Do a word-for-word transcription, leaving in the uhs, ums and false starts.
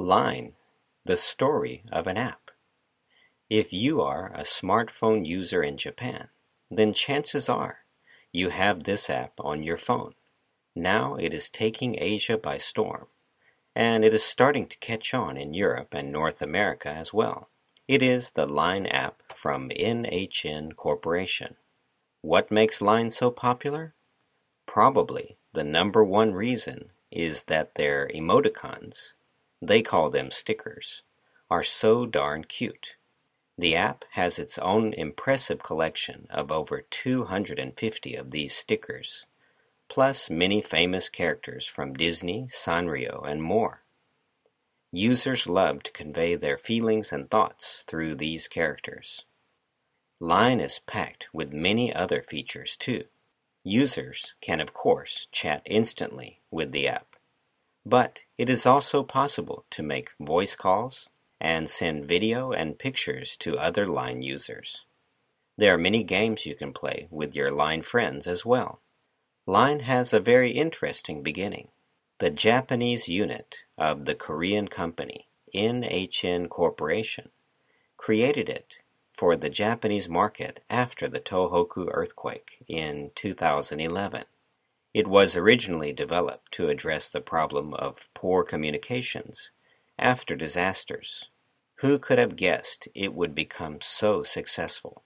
Line, the story of an app. If you are a smartphone user in Japan, then chances are you have this app on your phone. Now it is taking Asia by storm, and it is starting to catch on in Europe and North America as well. It is the Line app from N H N Corporation. What makes Line so popular? Probably the number one reason is that their emoticons, they call them stickers, are so darn cute. The app has its own impressive collection of over two hundred fifty of these stickers, plus many famous characters from Disney, Sanrio, and more. Users love to convey their feelings and thoughts through these characters. Line is packed with many other features too. Users can of course chat instantly with the app, but it is also possible to make voice calls and send video and pictures to other Line users. There are many games you can play with your Line friends as well. Line has a very interesting beginning. The Japanese unit of the Korean company, N H N Corporation, created it for the Japanese market after the Tohoku earthquake in two thousand eleven. It was originally developed to address the problem of poor communications after disasters. Who could have guessed it would become so successful?